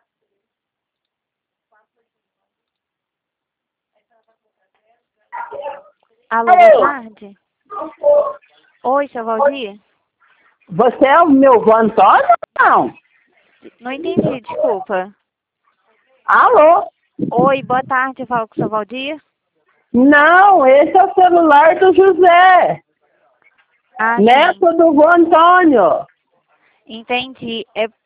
Alô, boa tarde. Oi, seu Valdir? Você é o meu vô Antônio ou não? Não entendi, desculpa. Alô? Oi, boa tarde, eu falo com o seu Valdir? Não, esse é o celular do José, Ah, sim. neto do vô Antônio. Entendi. É